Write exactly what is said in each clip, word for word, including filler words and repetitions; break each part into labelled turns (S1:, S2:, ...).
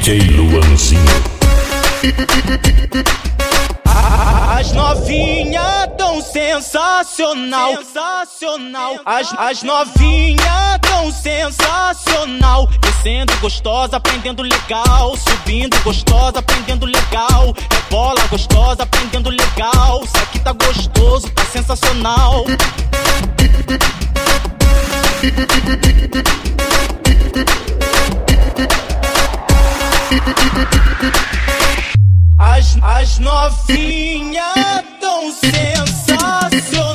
S1: D J Luanzinho.
S2: As novinhas tão sensacional, sensacional. As, as novinhas tão sensacional. Descendo gostosa, aprendendo legal. Subindo gostosa, aprendendo legal. É bola gostosa, aprendendo legal. Isso aqui tá gostoso, tá sensacional. As, as novinhas tão sensacional.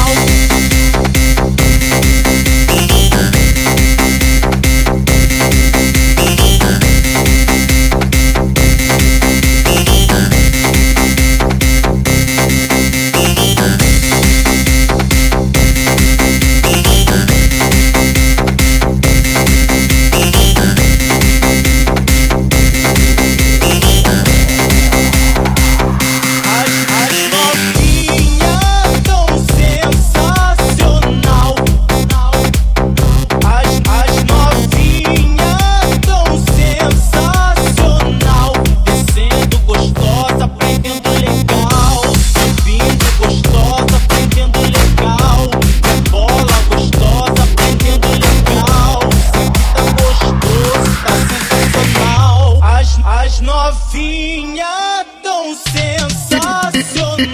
S2: Novinha tão sensacional.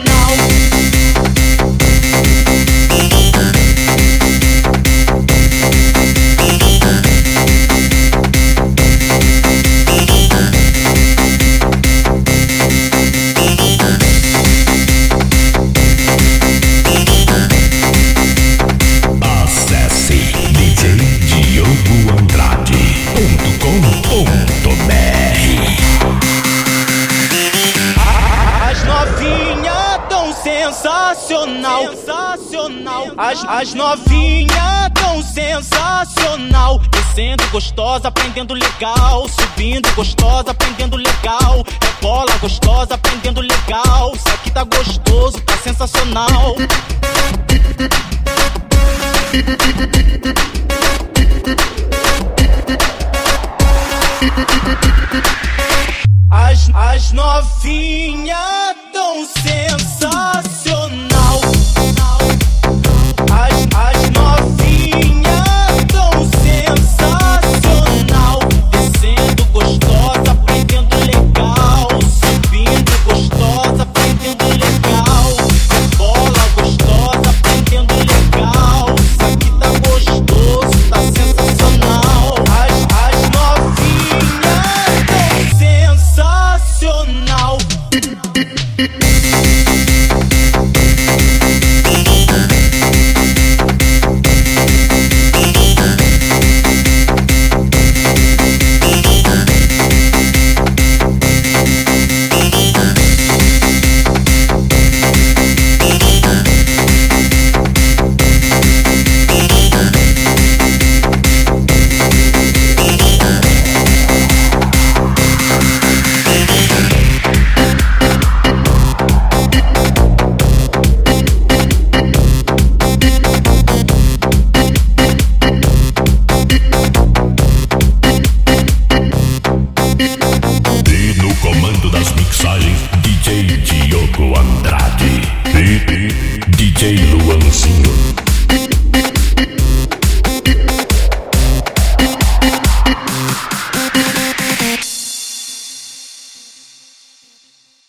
S1: Acesse d j diogo andrade ponto com ponto b r.
S2: As novinhas tão sensacional, sensacional. As, as novinhas tão sensacional. Descendo gostosa, aprendendo legal. Subindo gostosa, aprendendo legal. É bola gostosa, aprendendo legal. Isso aqui tá gostoso, tá sensacional. As, as novinhas tão sensacional. As, as novinhas tão sensacional. Descendo gostosa, aprendendo legal. Subindo gostosa, aprendendo legal. Bola gostosa, aprendendo legal. Isso aqui tá gostoso, tá sensacional. As, as novinhas tão sensacional.
S1: D J Diogo Andrade e D J Luanzinho.